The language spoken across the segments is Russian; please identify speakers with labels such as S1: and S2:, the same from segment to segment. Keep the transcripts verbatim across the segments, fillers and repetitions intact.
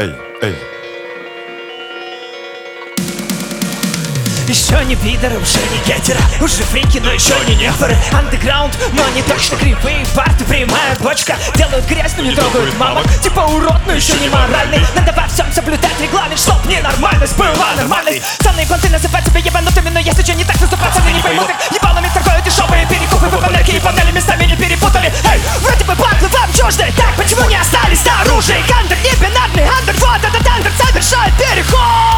S1: эй, эй.
S2: Еще не пидоры, уже не гетеры, уже фрики, но еще не нефоры. Андеграунд, но не точно кривые парты, прямая бочка. Делают грязь, но не трогают мамок. Типа урод, но еще не моральный. Надо во всем соблюдать регламент, чтоб ненормальность была нормальной. Ценные понты называют себя ебанутыми, но если что не так, наступать они не поймут, как ебалами торгуют дешевые перекупы. Вы панельки и панели местами не перепутали. Эй, вроде бы батлы вам чужды, так почему не остались снаружи? Андер не бинарный, андер, вот этот андер совершает переход.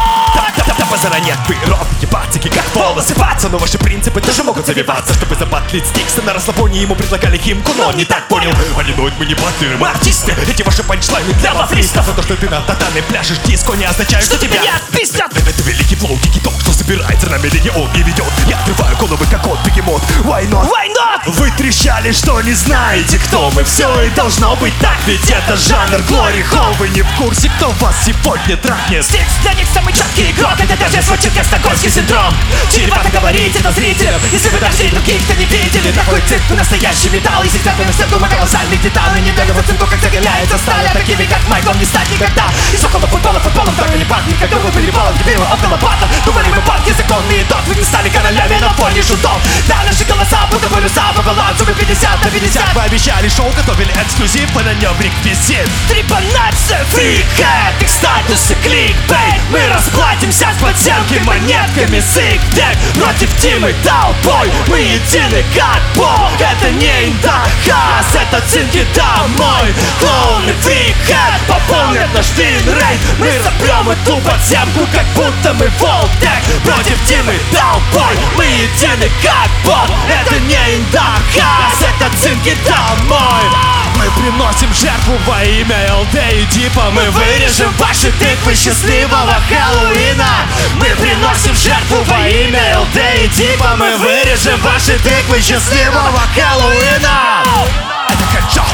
S3: Давай заранее пирог, ебаться, как пол осыпаться. Но ваши принципы тоже могут завиваться. Чтобы забатлить Стикса на расслабоне, ему предлагали химку, но он не так понял. Они думают, мы не батлеры, мы артисты. Эти ваши панчлайны для вафлистов. А то, что ты на татами пляшешь диско, не означает, что, что тебя
S2: отпиздят.
S3: Это, это великий флоу, киток, что собирается на медлене, он не ведет. Я отрываю головы, как от бегемот. Why not?
S2: Why not?
S3: Вы трещали, что не знаете, кто мы. Все и должно быть так, ведь это жанр Глори Холл. Вы не в курсе, кто вас сегодня трахнет.
S2: Стикс для них самый четкий игрок. Это даже звучит как стокгольмский синдром. Черепато говорить это зрителям. Если вы даже других-то не видели, такой цирк, настоящий металл. И сейчас на всем дума колоссальных деталей. Не дали вот цинку, как загоняется сталь. А такими, как Майклом, не стать никогда. Из около футбола, футболом только не пахнет. Когда вы были балом, дебилом, около бата. Думали мы банки, законный итог. Вы не стали королями на фоне шутов. Да, наши голоса, будто полюса по балансу. Вы пятьдесят на пятьдесят.
S3: Вы обещали шоу, готовили эксклюзив, и на нем реквизит.
S2: Трепанация, фрикхэт, их статус и кликбейт. Мы расплатимся с подземки монетками сык-дек. Против Тимы толпой, мы едины как бог. Это не Индахас, это цинки домой. Клоуны, фрикхэт, пополнят наш винрейт. Мы запрем эту подземку, как будто мы волтек. Против Тимы толпой, мы едины как бог. Это не Индахас, это цинки домой.
S3: Мы приносим жертву во имя эл дэ и Дипа. Мы вырежем ваши тыквы счастливого Хэллоуина. Мы приносим жертву во имя эл дэ и Дипа. Мы вырежем ваши тыквы счастливого Хэллоуина. Это хэдшот.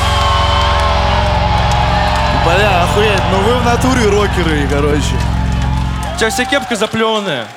S4: Бля, охуеть, ну вы в натуре рокеры, короче.
S5: У тебя вся кепка заплеванная.